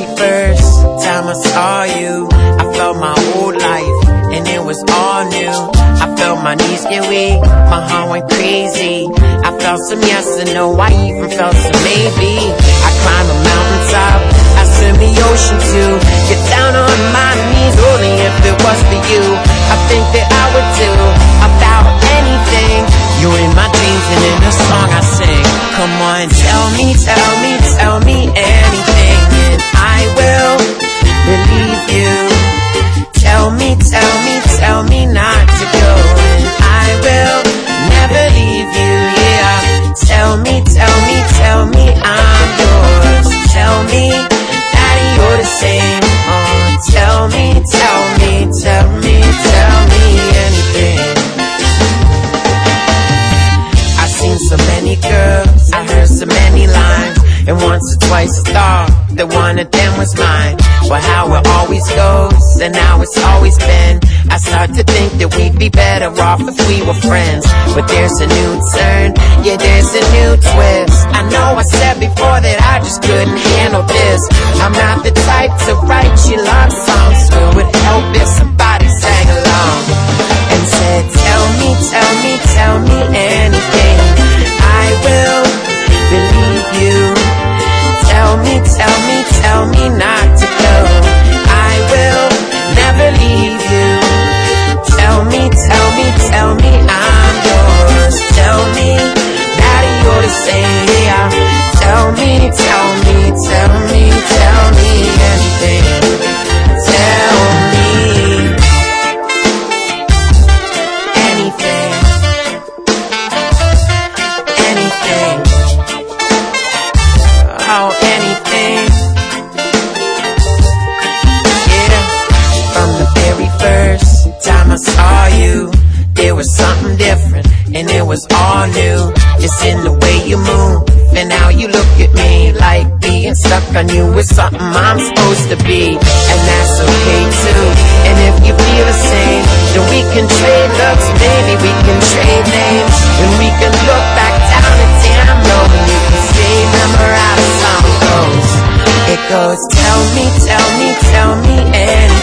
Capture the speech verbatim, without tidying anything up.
very first time I saw you, I felt my whole life, and it was all new. I felt my knees get weak, my heart went crazy. I felt some yes and no, I even felt some maybe. I climbed a mountaintop, I swim the ocean too. Get down on my knees, only if it was for you. I think that I would do about anything. You're in my dreams and in the song I sing. Come on, tell me, tell me, tell me anything, and I will believe you. Tell me, tell me, tell me not to go, and I will never leave you, yeah. Tell me, tell me, tell me I'm yours. Tell me that you're the same. Oh, tell me, tell me, tell me, tell me anything. I've seen so many girls, I heard so many lines, and once or twice I thought that one of them was mine. Well, how it always goes, and how it's always been, I start to think that we'd be better off if we were friends. But there's a new turn, yeah, there's a new twist. I know I said before that I just couldn't handle this. I'm not the type to write you love songs, so it would help if somebody sang along and said, tell me, tell me, tell me anything. I will believe you. Tell me, tell me, tell me not to go. I will never leave you. Tell me, tell me, tell me I'm yours. Tell me that you're the same, yeah. Tell me, tell me, tell me, tell me anything. Tell me anything. Anything. Oh, anything. Yeah. From the very first time I saw you, there was something different, and it was all new. It's in the way you move, and how you look at me, like being stuck on you is something I'm supposed to be, and that's okay too. And if you feel the same, then we can trade looks, maybe we can trade names, and we can look back down at damn low, and you can say, remember how the song goes. It goes, tell me, tell me, tell me anything.